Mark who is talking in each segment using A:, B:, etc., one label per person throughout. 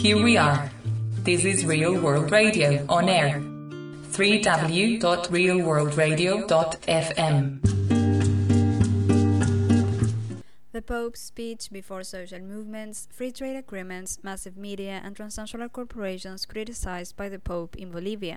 A: Here we are. This is Real World Radio on air. www.realworldradio.fm.
B: The Pope's speech before social movements, free trade agreements, massive media, and transnational corporations criticized by the Pope in Bolivia.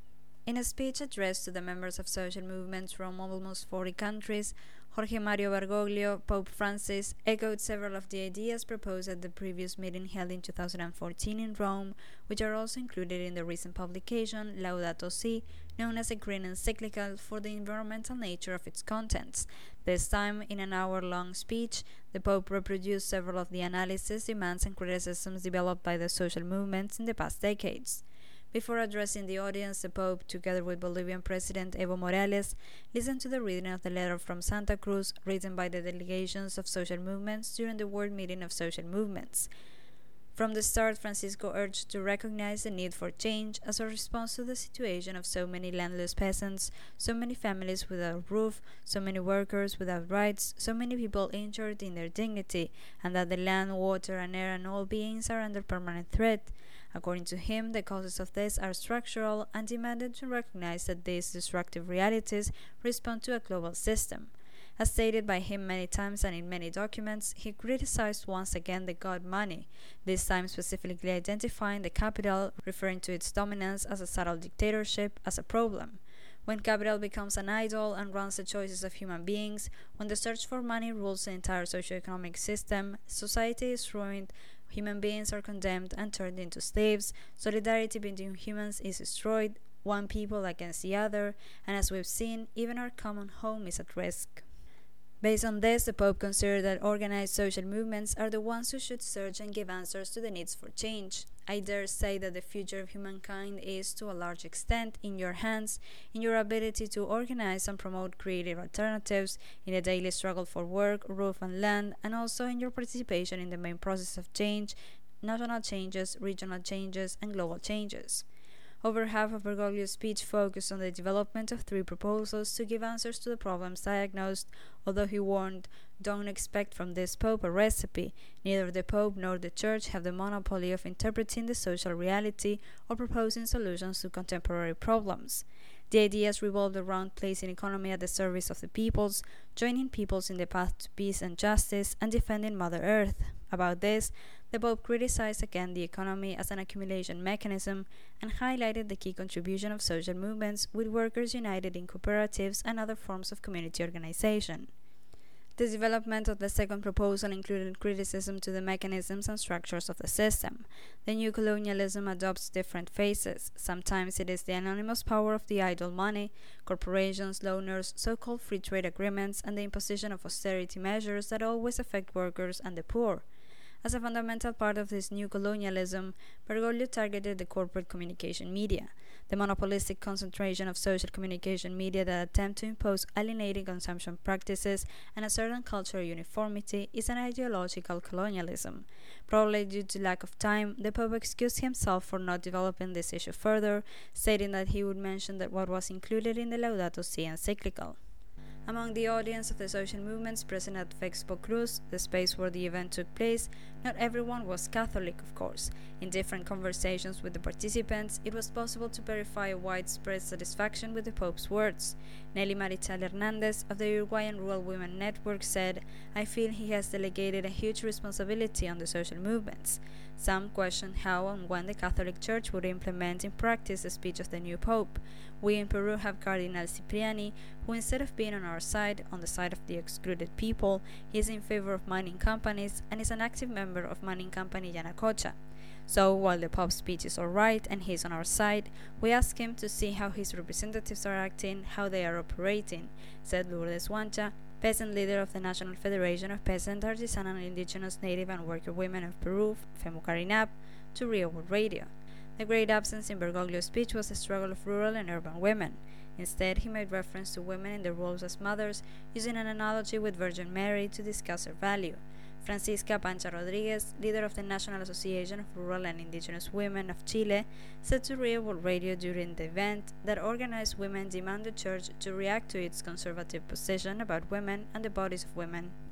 B: In a speech addressed to the members of social movements from almost 40 countries, Jorge Mario Bergoglio, Pope Francis, echoed several of the ideas proposed at the previous meeting held in 2014 in Rome, which are also included in the recent publication Laudato Si, known as a green encyclical for the environmental nature of its contents. This time, in an hour-long speech, the Pope reproduced several of the analyses, demands, and criticisms developed by the social movements in the past decades. Before addressing the audience, the Pope, together with Bolivian President Evo Morales, listened to the reading of the letter from Santa Cruz written by the delegations of social movements during the World Meeting of Social Movements. From the start, Francisco urged to recognize the need for change as a response to the situation of so many landless peasants, so many families without a roof, so many workers without rights, so many people injured in their dignity, and that the land, water, and air and all beings are under permanent threat. According to him, the causes of this are structural and demanded to recognize that these destructive realities respond to a global system. As stated by him many times and in many documents, he criticized once again the god money, this time specifically identifying the capital, referring to its dominance as a subtle dictatorship, as a problem. When capital becomes an idol and runs the choices of human beings, when the search for money rules the entire socioeconomic system, society is ruined, human beings are condemned and turned into slaves, solidarity between humans is destroyed, one people against the other, and as we've seen, even our common home is at risk. Based on this, the Pope considered that organized social movements are the ones who should search and give answers to the needs for change. I dare say that the future of humankind is, to a large extent, in your hands, in your ability to organize and promote creative alternatives, in the daily struggle for work, roof, and land, and also in your participation in the main process of change, national changes, regional changes, and global changes. Over half of Bergoglio's speech focused on the development of 3 proposals to give answers to the problems diagnosed, although he warned, "Don't expect from this Pope a recipe. Neither the Pope nor the Church have the monopoly of interpreting the social reality or proposing solutions to contemporary problems." The ideas revolved around placing economy at the service of the peoples, joining peoples in the path to peace and justice, and defending Mother Earth. About this, the Pope criticized again the economy as an accumulation mechanism and highlighted the key contribution of social movements with workers united in cooperatives and other forms of community organization. The development of the second proposal included criticism to the mechanisms and structures of the system. The new colonialism adopts different phases. Sometimes it is the anonymous power of the idle money, corporations, loaners, so-called free trade agreements, and the imposition of austerity measures that always affect workers and the poor. As a fundamental part of this new colonialism, Bergoglio targeted the corporate communication media. The monopolistic concentration of social communication media that attempt to impose alienating consumption practices and a certain cultural uniformity is an ideological colonialism. Probably due to lack of time, the Pope excused himself for not developing this issue further, stating that he would mention that what was included in the Laudato Si encyclical. Among the audience of the social movements present at Expo Cruz, the space where the event took place, not everyone was Catholic, of course. In different conversations with the participants, it was possible to verify a widespread satisfaction with the Pope's words. Nelly Marichal Hernandez of the Uruguayan Rural Women Network said, "I feel he has delegated a huge responsibility on the social movements." Some questioned how and when the Catholic Church would implement in practice the speech of the new Pope. We in Peru have Cardinal Cipriani, who instead of being on our side, on the side of the excluded people, he is in favor of mining companies and is an active member of mining company Yanacocha. So, while the Pope's speech is alright and he is on our side, we ask him to see how his representatives are acting, how they are operating, said Lourdes Huancha, peasant leader of the National Federation of Peasant, Artisanal, Indigenous, Native, and Worker Women of Peru, FEMUCARINAP, to Real World Radio. The great absence in Bergoglio's speech was the struggle of rural and urban women. Instead, he made reference to women in their roles as mothers, using an analogy with Virgin Mary to discuss her value. Francisca Pancha Rodriguez, leader of the National Association of Rural and Indigenous Women of Chile, said to Real World Radio during the event that organized women demand the Church to react to its conservative position about women and the bodies of women.